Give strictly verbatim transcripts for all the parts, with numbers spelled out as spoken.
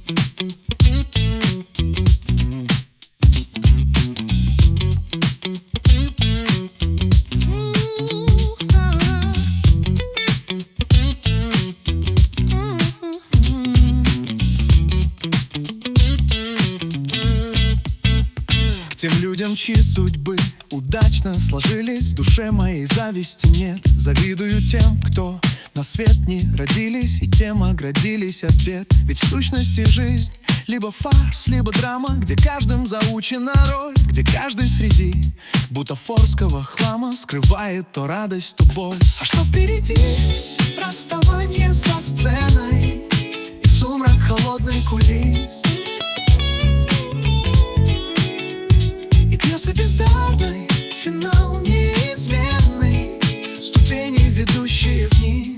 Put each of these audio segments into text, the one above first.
К тем людям, чьи судьбы удачно сложились, в душе моей зависти нет. Завидую тем, кто на свет не родились, и тем оградились от бед. Ведь в сущности жизнь либо фарс, либо драма, где каждым заучена роль, где каждый среди бутафорского хлама скрывает то радость, то боль. А что впереди? Расставание со сценой и сумрак холодный кулис, и пьеса бездарной, финал неизменный, ступени, ведущие вниз.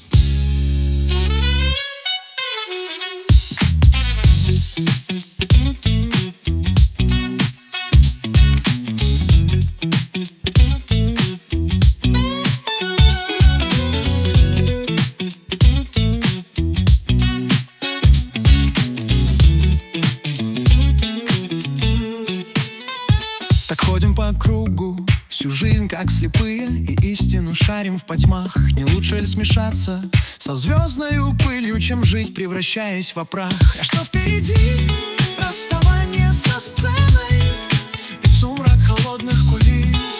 Так ходим по кругу всю жизнь, как слепые, и истину шарим в потьмах. Не лучше ли смешаться со звездною пылью, чем жить, превращаясь во прах? А что впереди? Расставание со сценой и сумрак холодных кулис,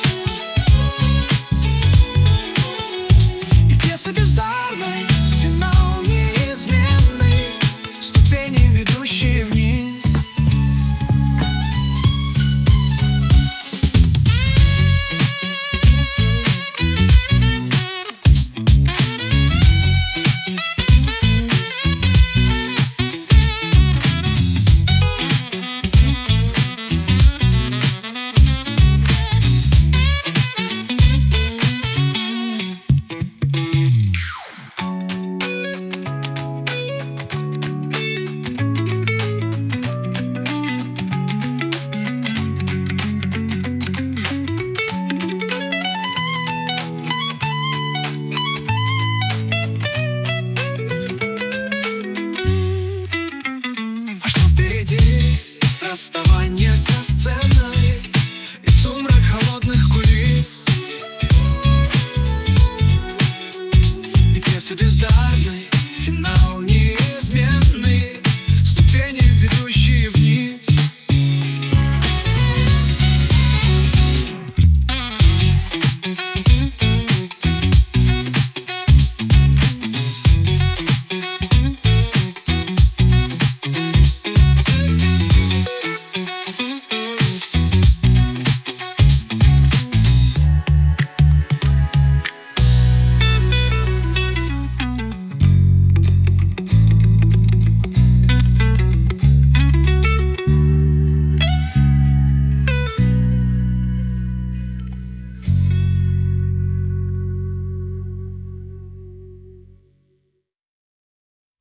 и пьеса бездарной, финал неизменный, ступени, ведущие вниз. Расставание со сценой